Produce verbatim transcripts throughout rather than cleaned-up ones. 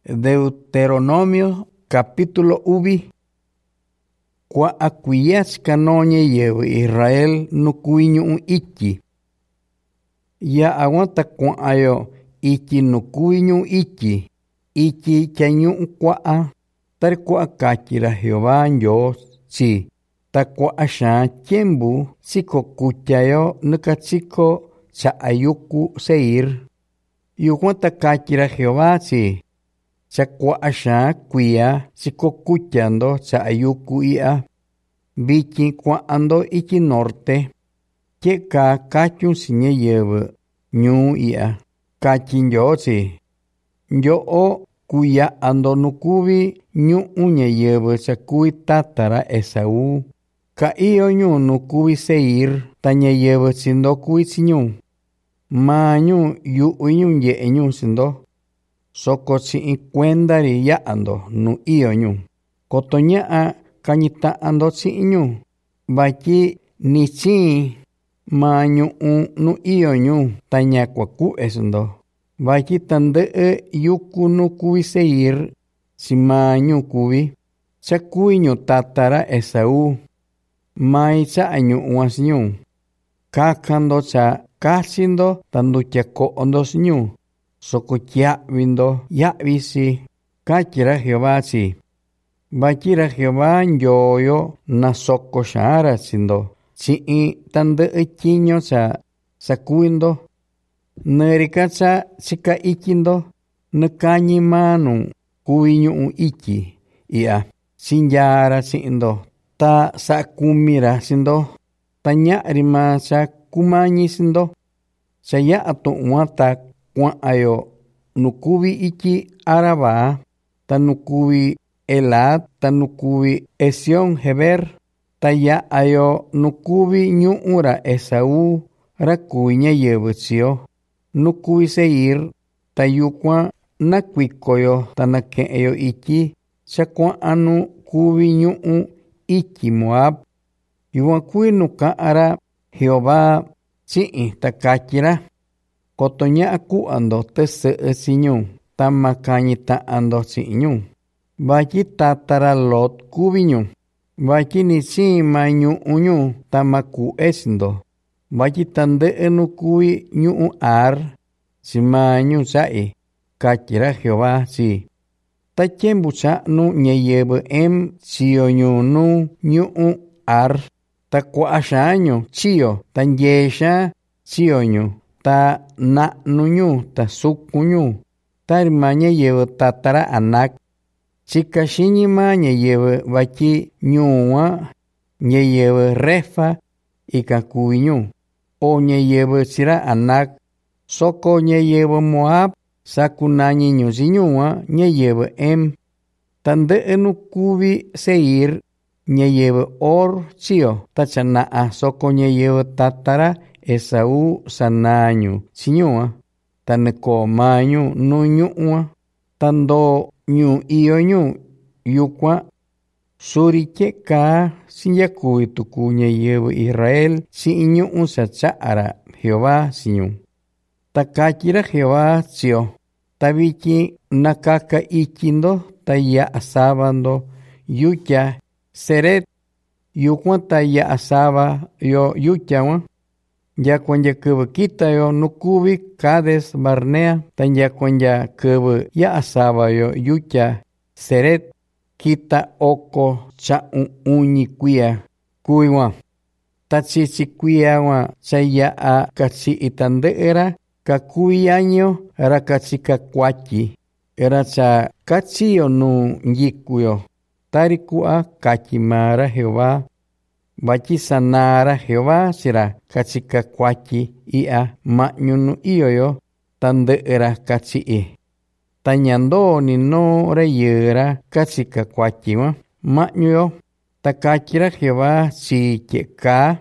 Deuteronomio capítulo uvi. Kwa akuyas kanoñe yewe Israel nukuinyu un ichi. Ya aguanta kwa ayo ichi nukuinyu ichi. Ichi chanyu kwa tar kwa kachira Jehová Dios si. Ta kwa asha tiembu siko kuchayo nukatsiko sa ayuku seir. Yukwanta kachira Jehová si. Sa kwa asha kuya siko kuchando sa ayuku ia. Bichi kwa ando ichi norte. Cheka kachun sinye yewe nyu ia. Kachin yo si. Yo o kuya ando nukubi nyu unye yewe sa kui tatara Esaú. Ka iyo nyu nukubi seir tanya yewe sindo kui sinyu. Ma nyu yu unyun ye nyu sindo. Soko si inkwendari ya ando nu iyo nyu. Kotonya a kanyita ando si inyu. Baki ni si ma nyu un nu iyo nyu tanya kwa ku esndo. Baki tande e yuku nu kubi seir si ma nyu kubi. Sa kui nyu tatara Esaú. Mai sa anyu uas nyu. Kakando sa kasindo tandu chako ondos nyu. Soko ya vindo ya visi. Kachira Jehová si. Bakira Jehová yoyo na soko shara sindo. Si i tande e chiño sa sakuindo. Nerikatsa sika ikindo. Nekani manu kuinyu un iki. Ia sinjara sindo. Ta sa kumira sindo. Tanya rima sa kumanyi sindo. Saya atu umatak. Kwa ayo nukubi iki araba, tanukubi elad, tanukubi esion heber, taya ayo nukubi nyura Esaú, rakuinya yebetsio, nukubi seir, tayukwa nakwikoyo tanake ayo iki, sakwa anu kubi nyu iki Moab, yuwakui nuka ara Jehová si takachira. Kotonya aku ando tese esinyu, tamakanyita ando sinyu. Baki tatara lot kubinyu. Baki nisi manyu unyu, tamaku esindo. Baki tande enu kui nyu ar, si manyu sai, kachira Jehová si. Tachembu sa nu nyeyebe em siyo nyu nu nyu ar, takwa ashanyo, siyo, tanyesha siyo nyu. Ta na nunyu, ta sukunyu. Ta rimanya yewe tatara anak. Chika shinyima nye yewe baki nyuwa. Nye yewe refa ika kuinyu. O nye yewe sira anak. Soko nye yewe Moab. Sakunanyi nyuzinyuwa nye yewe em. Tande enu kubi seir. Nye yewe or siyo. Tachanaa soko nye yewe tatara Esaú sananyu sinyua. Taneko manyu nu nyua. Tando nyu iyo nyu yukwa. Surike ka sinyakui tukunya yewe Israel si inyu unsa chaara Jehová sinyu. Takachira Jehová sio. Tabiki nakaka ichindo taya asabando yucha seret. Yukwa taya asaba yo yuchawa. Ya cuando kebe kita yo nukubi Kades Barnea, tan ya cuando kebe ya asaba yo yucha seret kita oko cha unyi kuya kuiwa. Tatsi si kuya wa saya a katsi itande era kakui año era katsi kakwachi era cha katsi yo nu njikuyo tarikua kachimara Jehová. Baki sanara Jehová sira kachika kwachi ia ma'nyunu iyoyo tande era kachi i. Tanyando ni no reyera kachika kwachi wa ma'nyuyo takachira Jehová si cheka.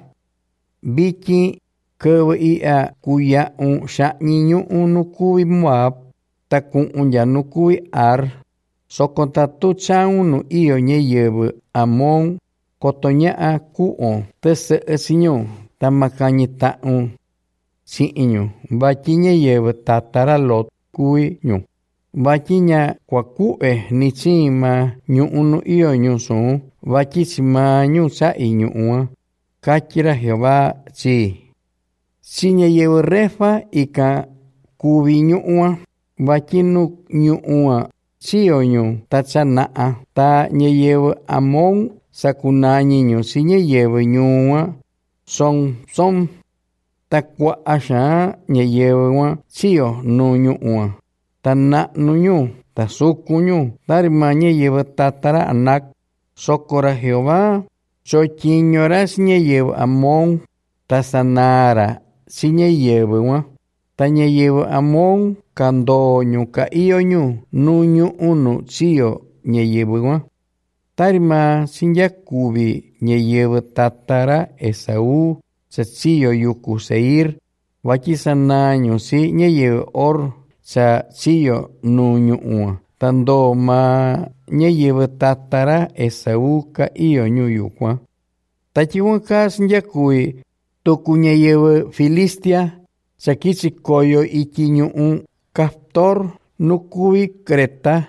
Biki kewe ia kuya un sha'nyiñu unukubi Moab takun unya nukubi ar. Sokontatu chaunu iyo nye yewe Amon. Kotonya a kuo tese esinyo tamakanyita un si inyo. Bakinya yewe tatara lot kui nyu. Vachiña kuakue ni chima ñu'u iyo ñusu vachísima ñusa y ñu'ua kachira Jehová chi. Siña yewe refa ika kubi ñu'ua vachinu ñu'ua siyo ñu tachanaa ta ñeyewe amon sakunañi ñu si ñeyewe ñu'ua son son takwa asha ñeyewe wa siyo nu ñu'ua ta na'nu ñu ta suku ñu tarima ñeyewe tatara anak sokora Jehová chochiñora si ñeyewe amon ta sanara si ñeyewe wa ta ñeyewe amon kandoñu ka iyo ñu nu ñu'u nu siyo ñeyewe wa tarima sinyakubi ñeyewe tatara Esaú sa siyo yuku Seir vachisanañu si ñeyewe or sa siyo nu ñu'ua tando ma ñeyewe tatara Esaú ka iyo ñu yukua tachiwan ka sinyakubi toku ñeyewe Filistia sa kichikoyo iki ñu'u Kaftor nukubi Creta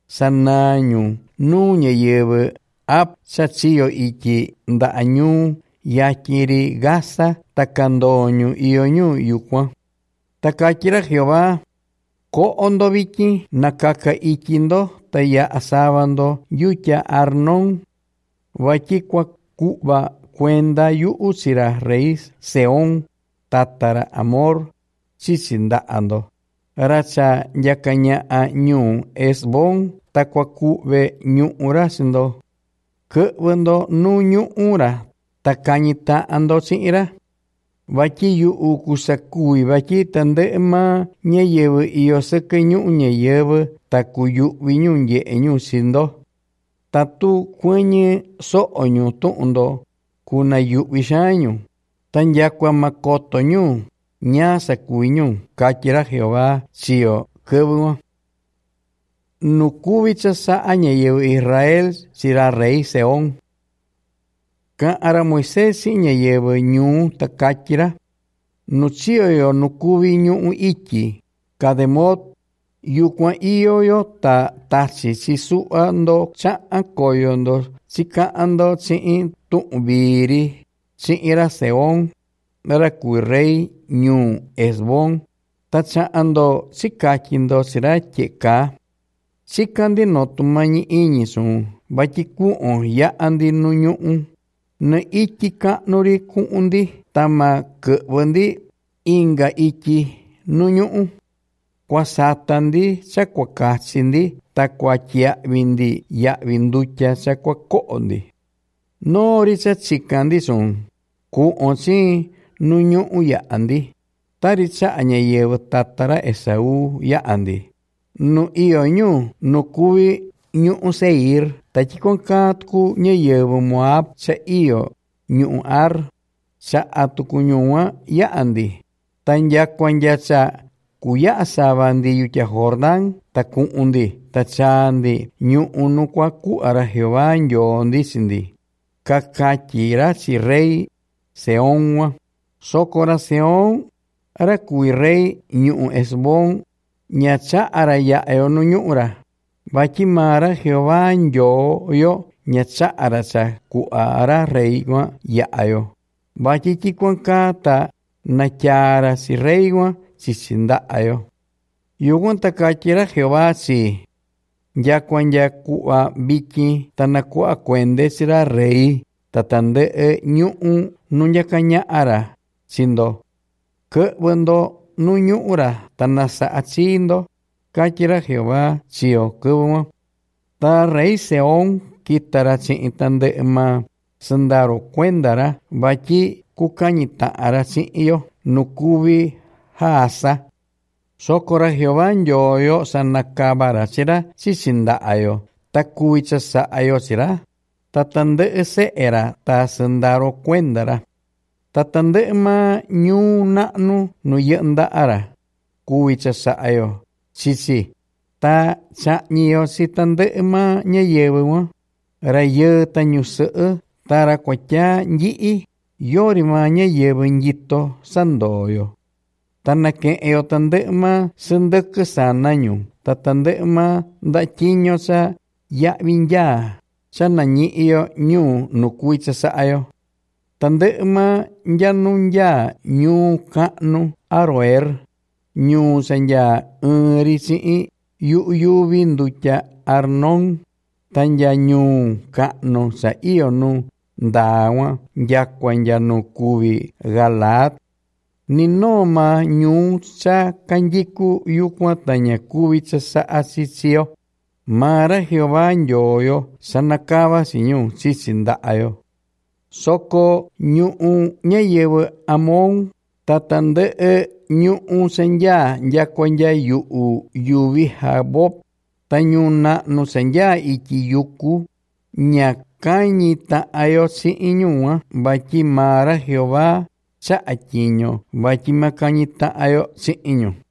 sanañu nu ñeyewe ap sa siyo iki nda'añu yakiri Gaza takandoñu iyo ñu yukua takachira Jehová ko ondo viki nakaka ikindo taya asabando yucha Arnón vachikwa kuba cuenda yu usira reis Seón tatara amor sisinda'ando racha yakaña a ñu Esbón takwa kube ñu urasindo kebendo nu ñu ura takañita ando si'ira vachi yu ukusakui vachi tandema ñeyewe iyo seke ñu ñeyewe takuyu viñu yeñu sindo tatu kueñe so'oñu tu'ndo kuna yu vishañu tanyakwa makoto ñu ña sakuiñu kachira Jehová siyo kebuwa nukubicha sa'a ñeyewe Israel sira rey Seón ka ara Moisés si ñeyewe ñu takachira nuchiyo yo nukubi ñu iki kademot yukwa iyo yo ta tachi si suando cha'a koyondo si ka'ando si tu'biri si ira Seón ra kui rey ñu Esbón tacha'ando si kachindo sira cheka si kandi no tumañi iñisun vachi ku'o ya'andi nu ñu'u na iki ka'nuri ku'undi tama ke'bendi inga iki nu ñu'u kuasatandi sa kuakachindi ta kuachia'vindi ya'vinducha sa kuako'ondi nori sa chikandi sun ku'o si nu ñu'u ya'andi tari cha'a ñeyewe tatara Esaú ya'andi nu iyo ñu nukubi ñu'u Seir tachikon katku ñeyewe Moab sa iyo ñu'u Ar sa atuku ñu'ua ya'andi tanyakwan yatsa kuya sabandi yucha Jordán taku'undi tachandi ñu'u nukua ku'ara Jehová nyondi sindi kakachira si rey Seón sokora Seón ara kui rey ñu'u Esbón ñacha ara ya'eo nu ñu'ura vachimara Jehová nyoyo ñacha ara sa ku'ara rey wa ya'eo vachichikwan kata nachara si rey wa sisinda'ayo yugun takachira Jehová si yakwan yaku'a biki tanaku'a kuende sira rey tatande'e ñu'u nu yakaña'ara sindo ke'bendo nu ñu'ura tanasa'achindo kachira Jehová siyo ke'bema ta rey Seón kitara chi'in tande'ema sandaro kuendara vachi kukañita'ara chi'iyo nukubi Haasa sokora Jehová nyoyo sanakabara sira sisinda'ayo takuicha sa'ayo sira tatande'e se'era ta sandaro kuendara tatande'ema ñu na'nu nu ye'nda'ara kuicha sa'ayo sisi ta cha'ñiyo si tande'ema ñeyewe wa raye ta ñuse'e tara kuatya nyi'i yorima ñeyewe nyito sandoyo Tanake'yo tandɨ'ɨ maa sɨndɨkɨ sanañu, ta tandɨ'ɨ maa nda'atyiñu sa ya'vi nyaa cha nañi'iyo ñuu nu kuvi cha sa'ayo. Tandɨ'ɨ maa nyanu nyaa ñuu ka'nu Aroer, ñuu cha nyaa ɨɨn‑ri chi'in yu'u yuvi ndutya Arnón, ta nya ñuu ka'nu cha iyo nu ndaa kuan nyakua nya nu kuvi Galaad. Ni noo maa ñuu cha kanyiku yukuan ta ña kuvi cha sa'a chi chi‑yo. Maa ra Jehová Ndyoo‑yo sanakava chi ñu chichi nda'a‑yo. Soko ñu'un ñayɨvɨ Amón ta tandɨ'ɨ ñu'un cha nyaa nyakua nya yu'u yuvi Jaboc, ta ñuu na'nu cha nyaa ityi yuku, ña kañi ta'an‑yo chi'in ñu'un vatyi maa ra Jehová cha'a tyiñu vatyi ma kañi ta'an‑yo chi'in ñu.